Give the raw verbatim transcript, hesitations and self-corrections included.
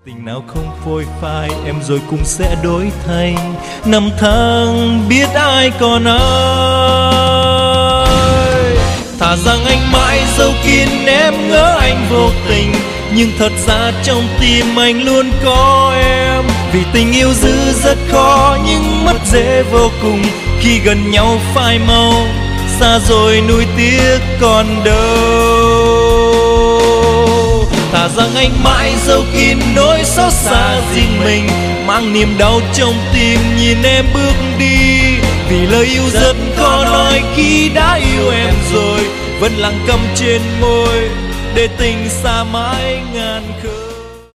Tình nào không phôi phai em rồi cũng sẽ đổi thay. Năm tháng biết ai còn ai. Thà rằng anh mãi dấu kín em ngỡ anh vô tình, nhưng thật ra trong tim anh luôn có em. Vì tình yêu giữ rất khó nhưng mất dễ vô cùng, khi gần nhau phai màu, xa rồi nuối tiếc còn đâu. Thà rằng anh mãi giấu kín nỗi xót xa riêng mình, mang niềm đau trong tim nhìn em bước đi. Vì lời yêu rất khó nói khi đã yêu em rồi, vẫn lặng câm trên môi để tình xa mãi ngàn khơi.